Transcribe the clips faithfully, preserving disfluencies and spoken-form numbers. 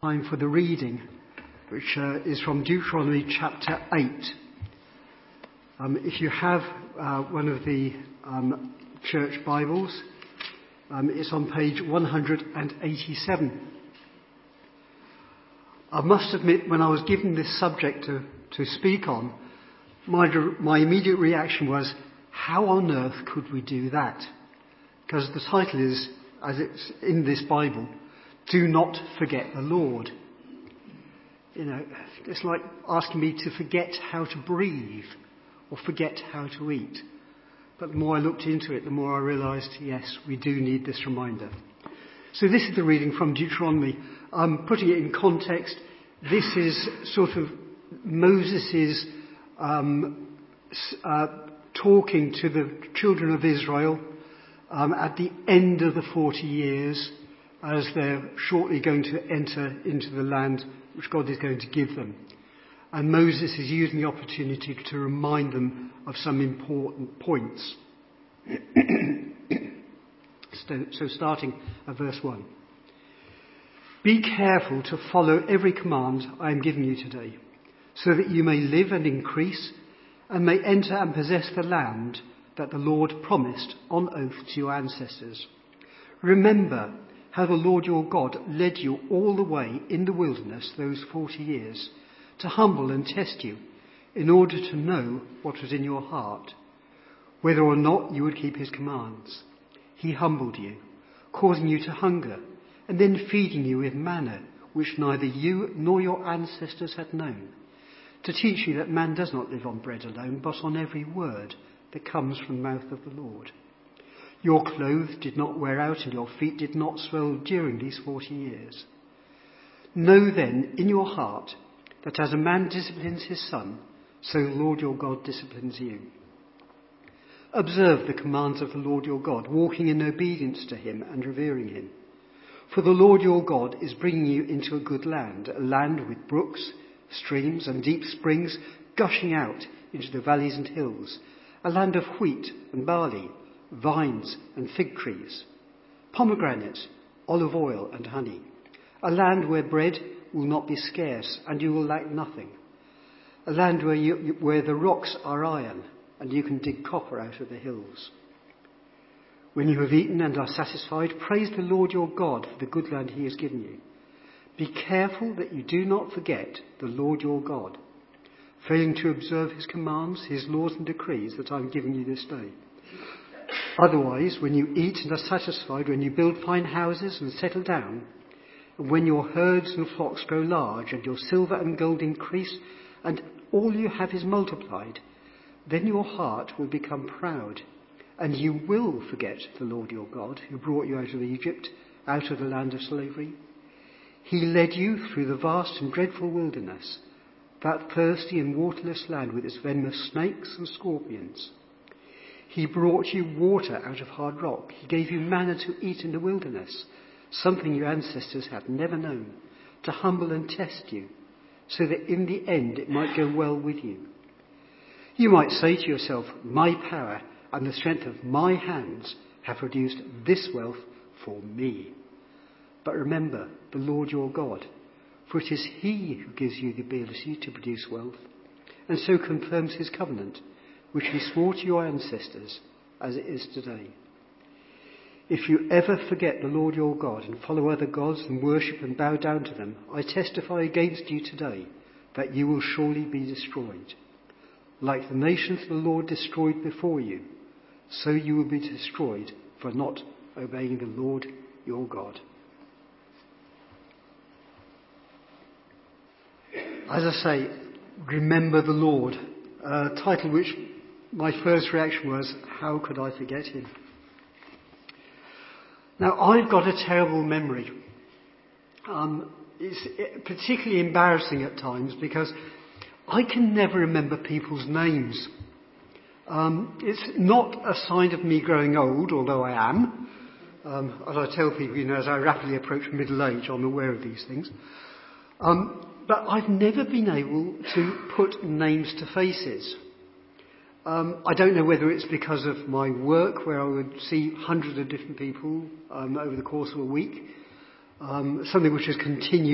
time for the reading, which uh, is from Deuteronomy chapter eight. Um, if you have uh, one of the um, church Bibles, um, it's on page one hundred eighty-seven. I must admit, when I was given this subject to, to speak on, my, my immediate reaction was, how on earth could we do that? Because the title is, as it's in this Bible, Do Not Forget the Lord. You know, it's like asking me to forget how to breathe or forget how to eat. But the more I looked into it, the more I realised, yes, we do need this reminder. So this is the reading from Deuteronomy. I'm putting it in context. This is sort of Moses' um, uh, talking to the children of Israel um, at the end of the forty years, as they're shortly going to enter into the land which God is going to give them. And Moses is using the opportunity to remind them of some important points. So starting at verse one. Be careful to follow every command I am giving you today, so that you may live and increase, and may enter and possess the land that the Lord promised on oath to your ancestors. Remember how the Lord your God led you all the way in the wilderness those forty years, to humble and test you, in order to know what was in your heart, whether or not you would keep his commands. He humbled you, causing you to hunger, and then feeding you with manna, which neither you nor your ancestors had known, to teach you that man does not live on bread alone, but on every word that comes from the mouth of the Lord. Your clothes did not wear out, and your feet did not swell during these forty years. Know then in your heart that as a man disciplines his son, so the Lord your God disciplines you. Observe the commands of the Lord your God, walking in obedience to him and revering him. For the Lord your God is bringing you into a good land, a land with brooks, streams and deep springs gushing out into the valleys and hills, a land of wheat and barley, vines and fig trees, pomegranates, olive oil and honey, a land where bread will not be scarce and you will lack nothing, a land where, you, where the rocks are iron and you can dig copper out of the hills. When you have eaten and are satisfied, praise the Lord your God for the good land he has given you. Be careful that you do not forget the Lord your God, failing to observe his commands, his laws and decrees that I am giving you this day. Otherwise, when you eat and are satisfied, when you build fine houses and settle down, and when your herds and flocks grow large, and your silver and gold increase, and all you have is multiplied, then your heart will become proud, and you will forget the Lord your God, who brought you out of Egypt, out of the land of slavery. He led you through the vast and dreadful wilderness, that thirsty and waterless land with its venomous snakes and scorpions. He brought you water out of hard rock. He gave you manna to eat in the wilderness, something your ancestors had never known, to humble and test you, so that in the end it might go well with you. You might say to yourself, my power and the strength of my hands have produced this wealth for me. But remember the Lord your God, for it is he who gives you the ability to produce wealth, and so confirms his covenant, which he swore to your ancestors, as it is today. If you ever forget the Lord your God and follow other gods and worship and bow down to them, I testify against you today that you will surely be destroyed. Like the nations the Lord destroyed before you, so you will be destroyed for not obeying the Lord your God. As I say, remember the Lord, a title which my first reaction was, how could I forget him? Now, I've got a terrible memory. Um, it's particularly embarrassing at times because I can never remember people's names. Um, it's not a sign of me growing old, although I am. Um, as I tell people, you know, as I rapidly approach middle age, I'm aware of these things. Um, but I've never been able to put names to faces. Um, I don't know whether it's because of my work, where I would see hundreds of different people um, over the course of a week, um, something which has continued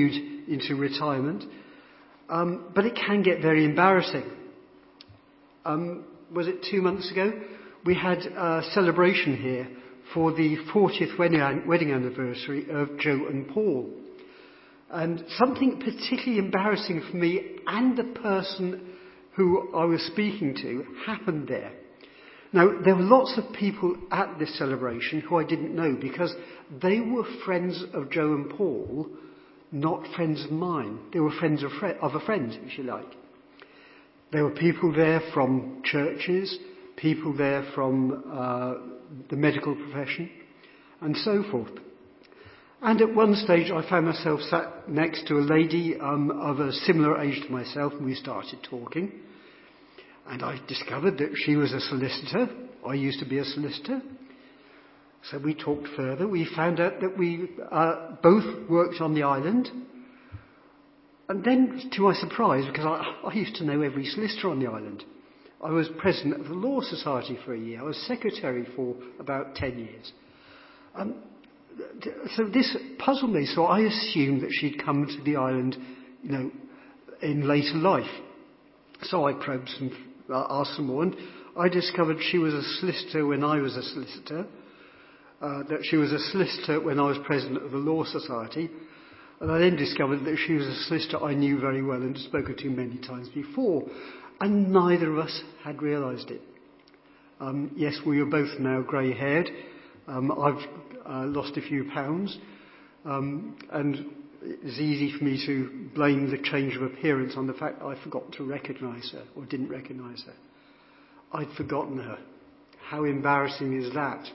into retirement. Um, but it can get very embarrassing. Um, was it two months ago? We had a celebration here for the fortieth wedding, wedding anniversary of Joe and Paul. And something particularly embarrassing for me and the person who I was speaking to happened there. Now, there were lots of people at this celebration who I didn't know because they were friends of Joe and Paul, not friends of mine. They were friends of, fr- of a friend, if you like. There were people there from churches, people there from uh, the medical profession, and so forth. And at one stage I found myself sat next to a lady um, of a similar age to myself, and we started talking. And I discovered that she was a solicitor. I used to be a solicitor. So we talked further. We found out that we uh, both worked on the island. And then, to my surprise, because I, I used to know every solicitor on the island, I was president of the Law Society for a year. I was secretary for about ten years. Um, so this puzzled me. So I assumed that she'd come to the island, you know, in later life. So I probed some, uh, asked some more, and I discovered she was a solicitor when I was a solicitor, uh, that she was a solicitor when I was president of the Law Society, and I then discovered that she was a solicitor I knew very well and had spoken to many times before, and neither of us had realised it. Um, yes, we were both now grey-haired. Um, I've uh, lost a few pounds, um, and it's easy for me to blame the change of appearance on the fact that I forgot to recognise her, or didn't recognise her. I'd forgotten her. How embarrassing is that?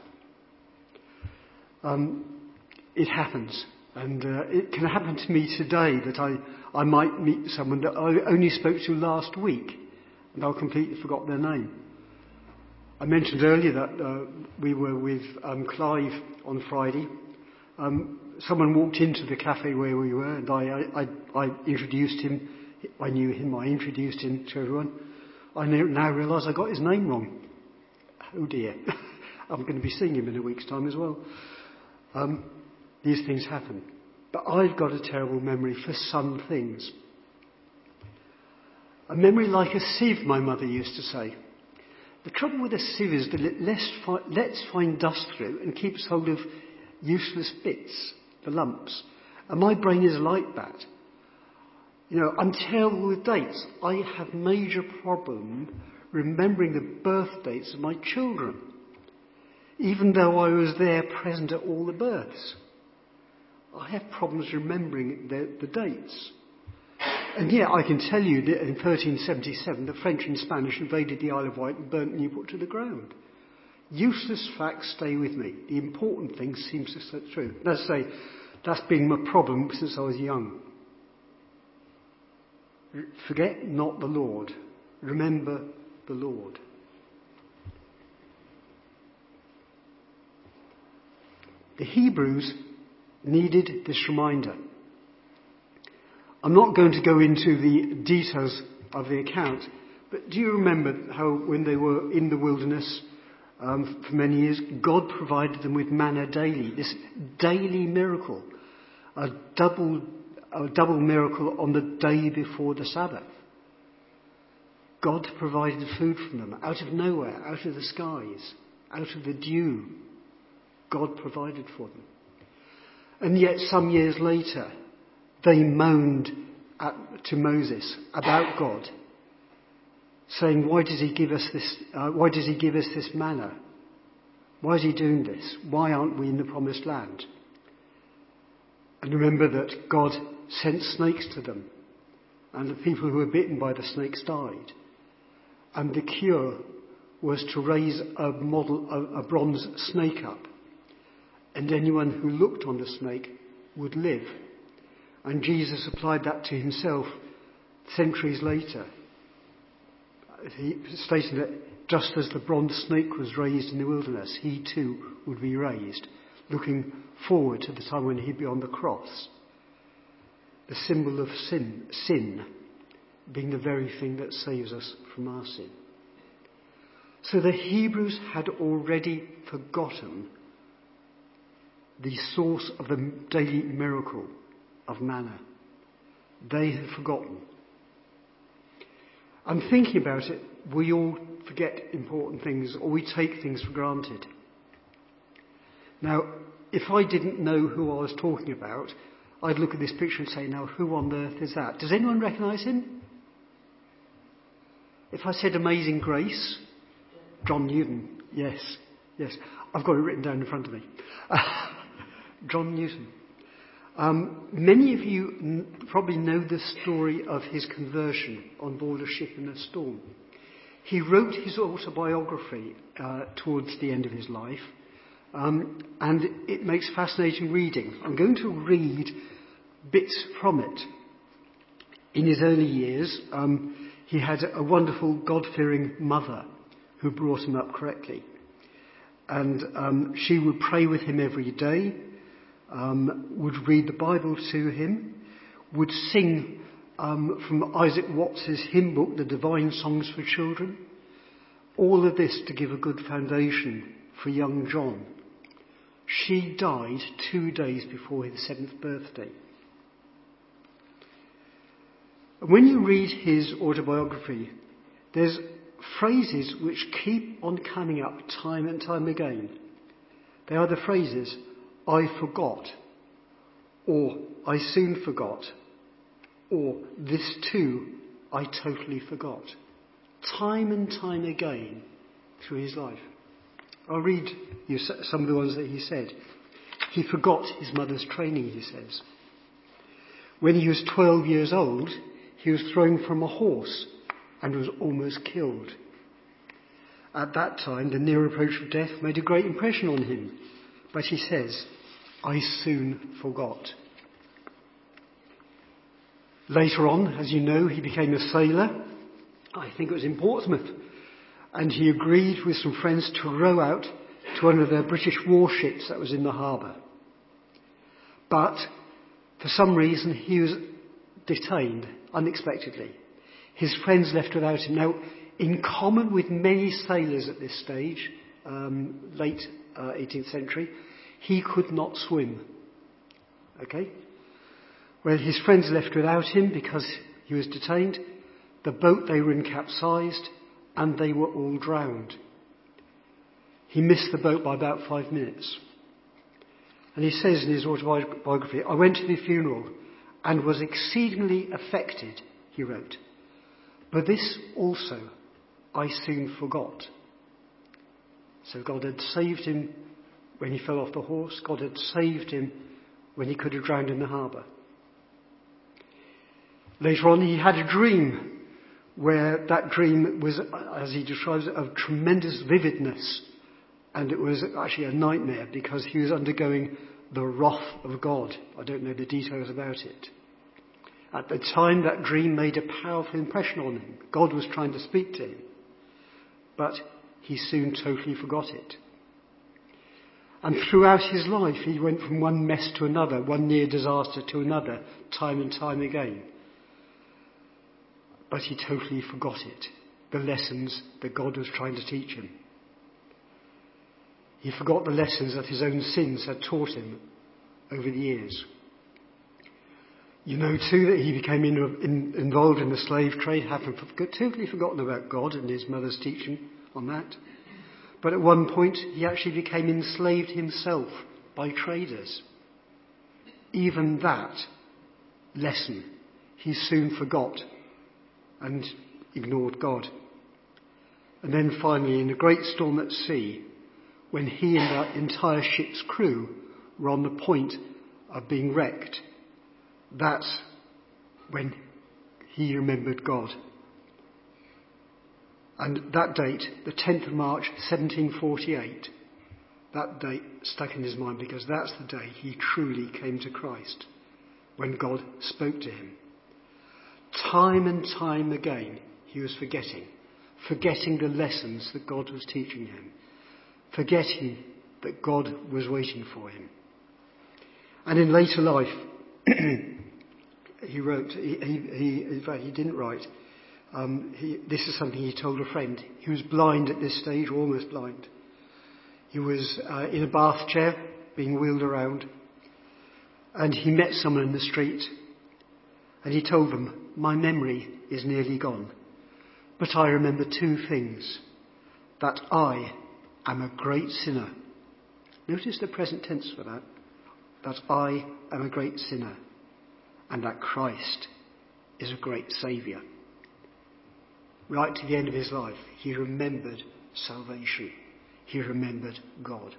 Um, it happens. And uh, it can happen to me today that I, I might meet someone that I only spoke to last week, and I'll completely forgot their name. I mentioned earlier that uh, we were with um, Clive on Friday. Um, someone walked into the cafe where we were, and I, I, I introduced him. I knew him. I introduced him to everyone. I now realise I got his name wrong. Oh dear. I'm going to be seeing him in a week's time as well. Um, these things happen. But I've got a terrible memory for some things. A memory like a sieve, my mother used to say. The trouble with a sieve is that it lets find dust through and keeps hold of useless bits, the lumps. And my brain is like that. You know, I'm terrible with dates. I have major problem remembering the birth dates of my children, even though I was there present at all the births. I have problems remembering the, the dates. And yet I can tell you that in thirteen seventy-seven the French and Spanish invaded the Isle of Wight and burnt Newport to the ground. Useless facts stay with me. The important things seem to slip through. Let's say that's been my problem since I was young. Forget not the Lord. Remember the Lord. The Hebrews needed this reminder. I'm not going to go into the details of the account, but do you remember how when they were in the wilderness um, for many years, God provided them with manna daily, this daily miracle, a double, a double miracle on the day before the Sabbath. God provided food for them out of nowhere, out of the skies, out of the dew. God provided for them. And yet some years later, they moaned at, to Moses about God, saying, "Why does he give us this? Uh, why does he give us this manna? Why is he doing this? Why aren't we in the promised land?" And remember that God sent snakes to them, and the people who were bitten by the snakes died. And the cure was to raise a model, a, a bronze snake up, and anyone who looked on the snake would live. And Jesus applied that to himself centuries later. He stated that just as the bronze snake was raised in the wilderness, he too would be raised, looking forward to the time when he'd be on the cross. The symbol of sin, sin being the very thing that saves us from our sin. So the Hebrews had already forgotten the source of the daily miracle of manna. They had forgotten. I'm thinking about it. We all forget important things, or we take things for granted. Now, if I didn't know who I was talking about, I'd look at this picture and say, now, who on earth is that? Does anyone recognise him? If I said Amazing Grace, John Newton, yes, yes. I've got it written down in front of me. John Newton. Um, many of you n- probably know the story of his conversion on board a ship in a storm. He wrote his autobiography uh, towards the end of his life, um, and it makes fascinating reading. I'm going to read bits from it. In his early years, um, he had a wonderful God-fearing mother who brought him up correctly. And um, she would pray with him every day, um, would read the Bible to him, would sing um, from Isaac Watts's hymn book, The Divine Songs for Children. All of this to give a good foundation for young John. She died two days before his seventh birthday. When you read his autobiography, there's phrases which keep on coming up time and time again. They are the phrases, I forgot, or I soon forgot, or this too I totally forgot. Time and time again through his life. I'll read you some of the ones that he said. He forgot his mother's training, he says. When he was twelve years old, he was thrown from a horse and was almost killed. At that time, the near approach of death made a great impression on him. But he says, I soon forgot. Later on, as you know, he became a sailor. I think it was in Portsmouth. And he agreed with some friends to row out to one of the British warships that was in the harbour. But for some reason, he was detained unexpectedly. His friends left without him. Now, in common with many sailors at this stage, um, late uh, eighteenth century, he could not swim. Okay? Well, his friends left without him because he was detained. The boat they were in capsized, and they were all drowned. He missed the boat by about five minutes. And he says in his autobiography, I went to the funeral and was exceedingly affected, he wrote. But this also I soon forgot. So God had saved him when he fell off the horse. God had saved him when he could have drowned in the harbour. Later on, he had a dream where that dream was, as he describes it, of tremendous vividness. And it was actually a nightmare because he was undergoing the wrath of God. I don't know the details about it. At the time, that dream made a powerful impression on him. God was trying to speak to him. But he soon totally forgot it. And throughout his life, he went from one mess to another, one near disaster to another, time and time again. But he totally forgot it, the lessons that God was trying to teach him. He forgot the lessons that his own sins had taught him over the years. You know too that he became in, in, involved in the slave trade, having totally forgotten about God and his mother's teaching on that. But at one point he actually became enslaved himself by traders. Even that lesson he soon forgot and ignored God. And then finally, in a great storm at sea, when he and the entire ship's crew were on the point of being wrecked, that's when he remembered God. And that date, the tenth of March, seventeen forty-eight, that date stuck in his mind because that's the day he truly came to Christ, when God spoke to him. Time and time again, he was forgetting, forgetting the lessons that God was teaching him, forgetting that God was waiting for him. And in later life, he wrote, he, he, in fact, he didn't write, um, he, this is something he told a friend. He was blind at this stage, almost blind. He was uh, in a bath chair, being wheeled around, and he met someone in the street, And he told them, "My memory is nearly gone, but I remember two things. That I am a great sinner." Notice the present tense for that. That I am a great sinner, and that Christ is a great saviour. Right to the end of his life, he remembered salvation. He remembered God.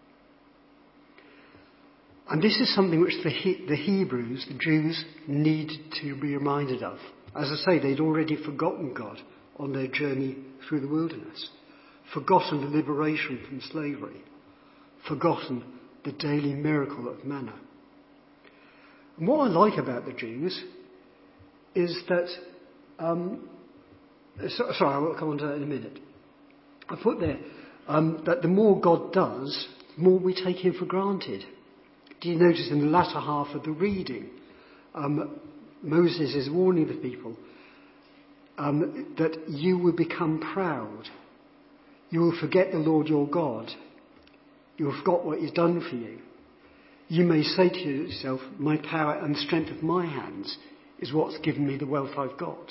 And this is something which the, he- the Hebrews, the Jews, needed to be reminded of. As I say, they'd already forgotten God on their journey through the wilderness, forgotten the liberation from slavery, forgotten the daily miracle of manna. And what I like about the Jews is that, um, so, sorry, I will come on to that in a minute. I put there um, that the more God does, the more we take him for granted. Do you notice in the latter half of the reading, um, Moses is warning the people um, that you will become proud. You will forget the Lord your God. You will forget what he's done for you. You may say to yourself, "My power and the strength of my hands is what's given me the wealth I've got."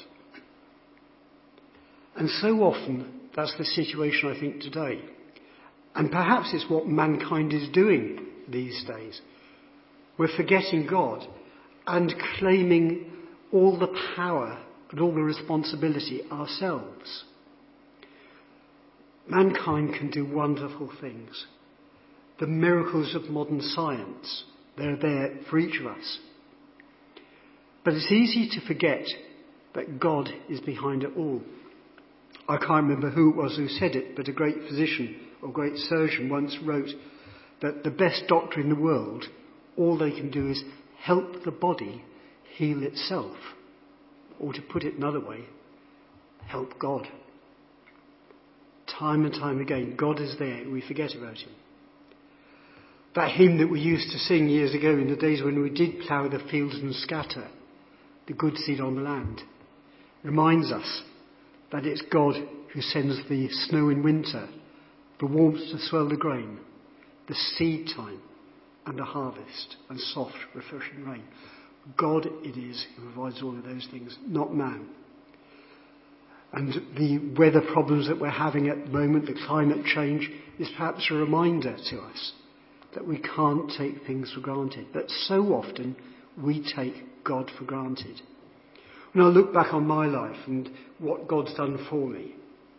And so often that's the situation, I think, today. And perhaps it's what mankind is doing these days. We're forgetting God and claiming all the power and all the responsibility ourselves. Mankind can do wonderful things. The miracles of modern science, they're there for each of us. But it's easy to forget that God is behind it all. I can't remember who it was who said it, but a great physician or great surgeon once wrote that the best doctor in the world, all they can do is help the body heal itself. Or to put it another way, help God. Time and time again, God is there. We forget about him. That hymn that we used to sing years ago in the days when we did plough the fields and scatter the good seed on the land reminds us that it's God who sends the snow in winter, the warmth to swell the grain, the seed time and the harvest and soft, refreshing rain. God it is who provides all of those things, not man. And the weather problems that we're having at the moment, the climate change, is perhaps a reminder to us that we can't take things for granted. But so often we take God for granted. When I look back on my life and what God's done for me,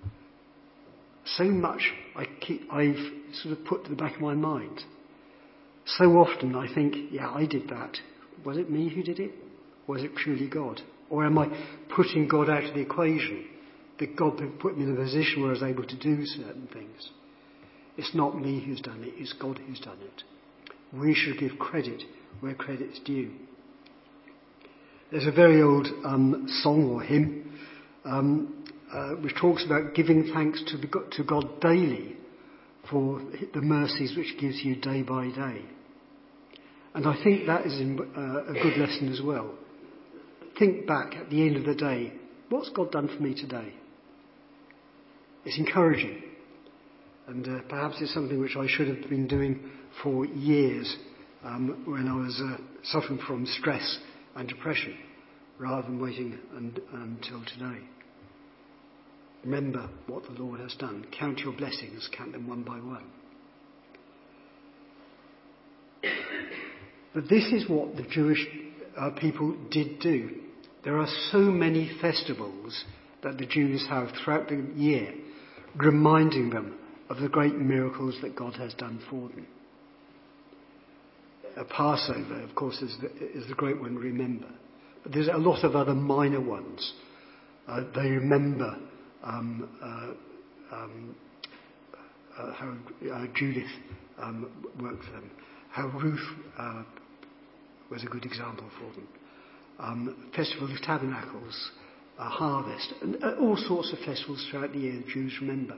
so much I keep, I've sort of put to the back of my mind. So often I think, yeah, I did that. Was it me who did it? Or was it truly God? Or am I putting God out of the equation? That God put me in a position where I was able to do certain things. It's not me who's done it, it's God who's done it. We should give credit where credit's due. There's a very old um, song or hymn um, uh, which talks about giving thanks to, the, to God daily for the mercies which gives you day by day. And I think that is in, uh, a good lesson as well. Think back at the end of the day, what's God done for me today? It's encouraging. And uh, perhaps it's something which I should have been doing for years um, when I was uh, suffering from stress and depression, rather than waiting and, until today. Remember what the Lord has done. Count your blessings, count them one by one. But this is what the Jewish uh, people did do. There are so many festivals that the Jews have throughout the year, reminding them of the great miracles that God has done for them. A Passover, of course, is the, is the great one to remember. But there's a lot of other minor ones. Uh, they remember um, uh, um, uh, how uh, Judith um, worked for them, how Ruth uh, was a good example for them. Um, Festival of Tabernacles, a harvest, and uh, all sorts of festivals throughout the year the Jews remember.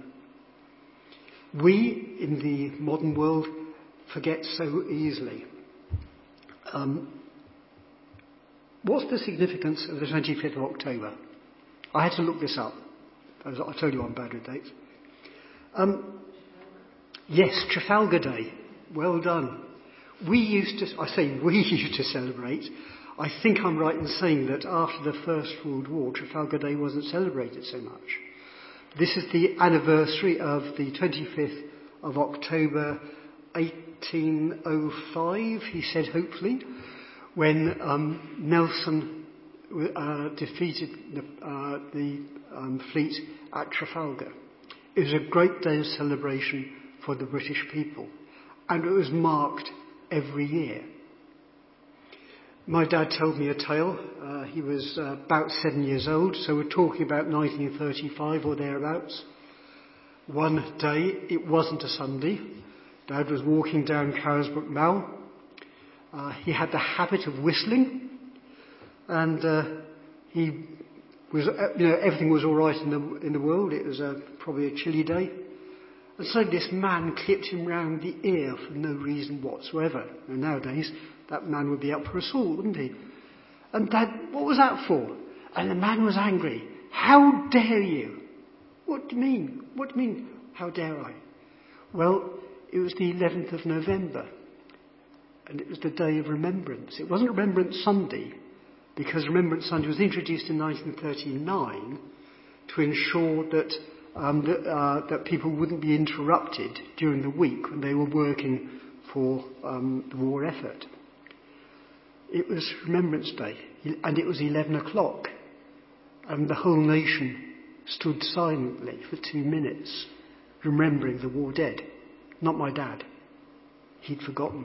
We, in the modern world, forget so easily. Um, what's the significance of the twenty-fifth of October? I had to look this up. As I told you I'm bad with dates. Um, yes, Trafalgar Day. Well done. We used to, I say we used to celebrate. I think I'm right in saying that after the First World War, Trafalgar Day wasn't celebrated so much. This is the anniversary of the twenty-fifth of October eighteen oh five, he said hopefully, when um, Nelson uh, defeated the, uh, the um, fleet at Trafalgar. It was a great day of celebration for the British people, and it was marked every year. My dad told me a tale. Uh, he was uh, about seven years old, so we're talking about nineteen thirty-five or thereabouts. One day, it wasn't a Sunday. Dad was walking down Carisbrooke Mall. Uh, he had the habit of whistling, and uh, he was, uh, you know, everything was all right in the in the world. It was uh, probably a chilly day, and so this man clipped him round the ear for no reason whatsoever. And nowadays, that man would be up for assault, wouldn't he? And Dad, what was that for? And the man was angry. How dare you? What do you mean? What do you mean, how dare I? Well, it was the eleventh of November, and it was the day of remembrance. It wasn't Remembrance Sunday, because Remembrance Sunday was introduced in nineteen thirty-nine to ensure that, um, that, uh, that people wouldn't be interrupted during the week when they were working for um, the war effort. It was Remembrance Day, and it was eleven o'clock, and the whole nation stood silently for two minutes, remembering the war dead. Not my dad. He'd forgotten.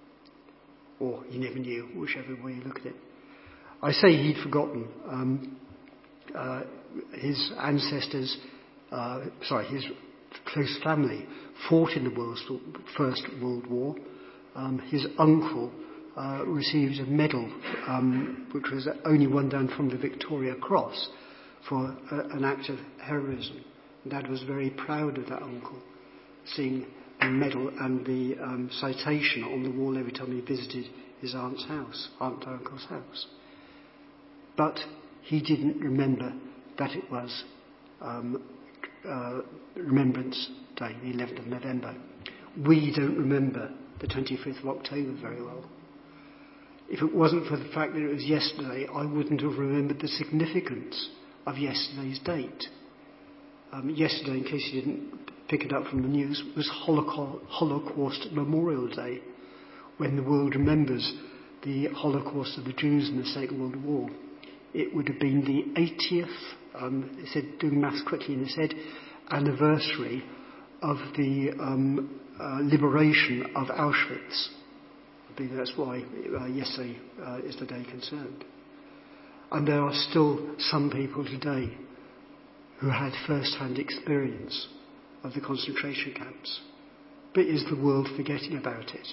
Or he never knew, whichever way you look at it. I say he'd forgotten. Um, uh, his ancestors, uh, sorry, his close family fought in the World, First World War. Um, his uncle uh, received a medal, um, which was only one down from the Victoria Cross, for uh, an act of heroism. Dad was very proud of that uncle, seeing the medal and the um, citation on the wall every time he visited his aunt's house, aunt and uncle's house. But he didn't remember that it was um, uh, Remembrance Day, the eleventh of November. We don't remember the twenty-fifth of October very well. If it wasn't for the fact that it was yesterday, I wouldn't have remembered the significance of yesterday's date. Um, yesterday, in case you didn't pick it up from the news, was Holocaust, Holocaust Memorial Day, when the world remembers the Holocaust of the Jews in the Second World War. It would have been the eightieth, um, they said, doing maths quickly, and they said, anniversary of the um, uh, liberation of Auschwitz. I believe that's why uh, yesterday uh, is the day concerned. And there are still some people today who had first-hand experience of the concentration camps. But is the world forgetting about it?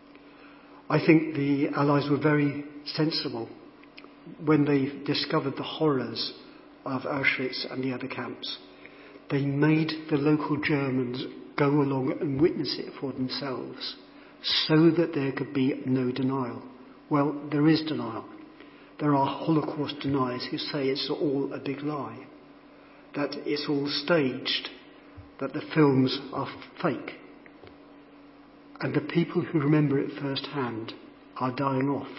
I think the Allies were very sensible when they discovered the horrors of Auschwitz and the other camps. They made the local Germans go along and witness it for themselves so that there could be no denial. Well, there is denial. There are Holocaust deniers who say it's all a big lie, that it's all staged, that the films are fake. And the people who remember it firsthand are dying off.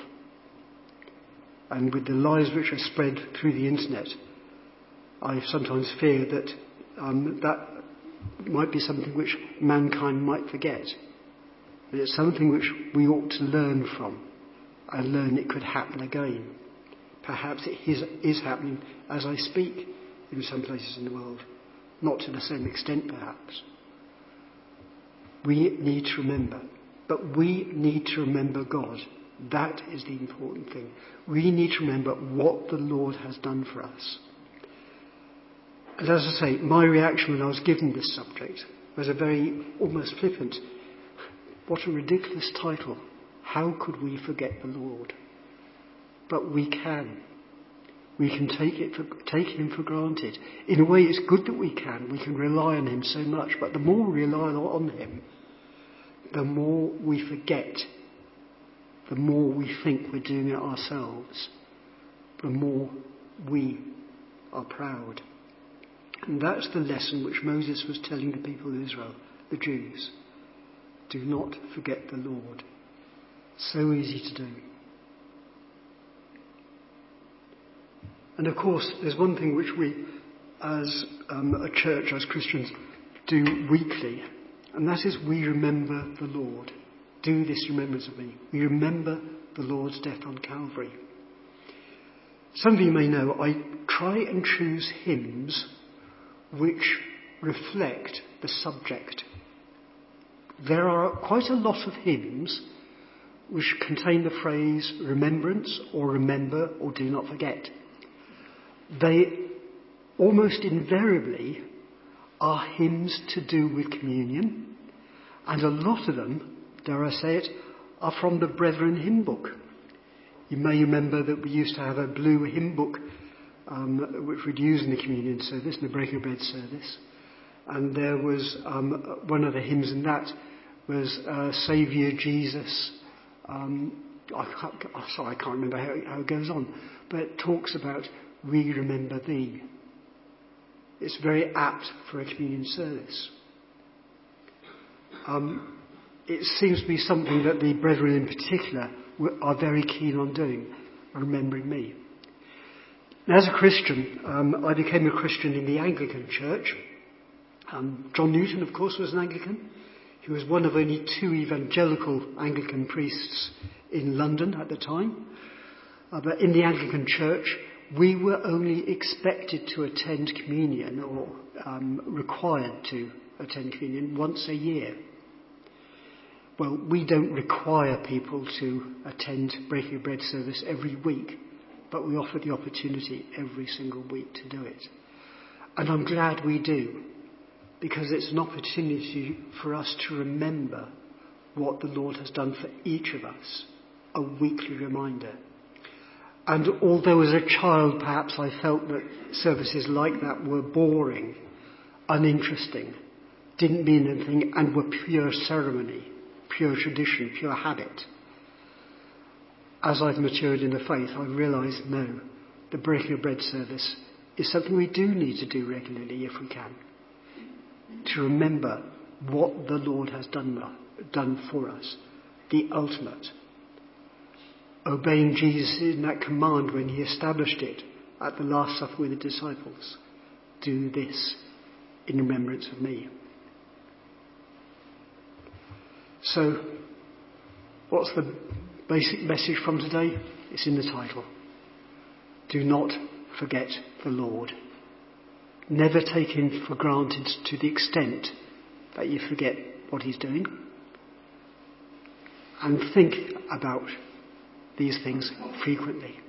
And with the lies which are spread through the internet, I sometimes fear that um, that might be something which mankind might forget. But it's something which we ought to learn from and learn it could happen again. Perhaps it is, is happening as I speak in some places in the world. Not to the same extent, perhaps. We need to remember. But we need to remember God. That is the important thing. We need to remember what the Lord has done for us. And as I say, my reaction when I was given this subject was a very almost flippant, what a ridiculous title. How could we forget the Lord? But we can. We can take it for, take him for granted. In a way, it's good that we can. We can rely on him so much. But the more we rely on him, the more we forget. The more we think we're doing it ourselves. The more we are proud. And that's the lesson which Moses was telling the people of Israel, the Jews. Do not forget the Lord. So easy to do. And of course, there's one thing which we, as um, a church, as Christians, do weekly, and that is we remember the Lord. Do this in remembrance of me. We remember the Lord's death on Calvary. Some of you may know I try and choose hymns which reflect the subject. There are quite a lot of hymns which contain the phrase remembrance or remember or do not forget. They almost invariably are hymns to do with communion, and a lot of them, dare I say it, are from the Brethren hymn book. You may remember that we used to have a blue hymn book um, which we'd use in the communion service, in the breaking of bread service. And there was um, one of the hymns in that was uh, Saviour Jesus. Um, I can't, oh, sorry, I can't remember how it, how it goes on, but it talks about we remember thee. It's very apt for a communion service. Um, it seems to be something that the Brethren in particular are very keen on doing, remembering me. As a Christian, um, I became a Christian in the Anglican Church. Um, John Newton, of course, was an Anglican. He was one of only two evangelical Anglican priests in London at the time. Uh, but in the Anglican Church, we were only expected to attend communion, or um, required to attend communion, once a year. Well, we don't require people to attend breaking of bread service every week, but we offer the opportunity every single week to do it. And I'm glad we do, because it's an opportunity for us to remember what the Lord has done for each of us, a weekly reminder. And although as a child perhaps I felt that services like that were boring, uninteresting, didn't mean anything, and were pure ceremony, pure tradition, pure habit, as I've matured in the faith, I've realised, no, the breaking of bread service is something we do need to do regularly if we can, to remember what the Lord has done, done for us, the ultimate. Obeying Jesus in that command when he established it at the Last Supper with the disciples. Do this in remembrance of me. So, what's the basic message from today? It's in the title. Do not forget the Lord. Never take him for granted to the extent that you forget what he's doing. And think about these things frequently.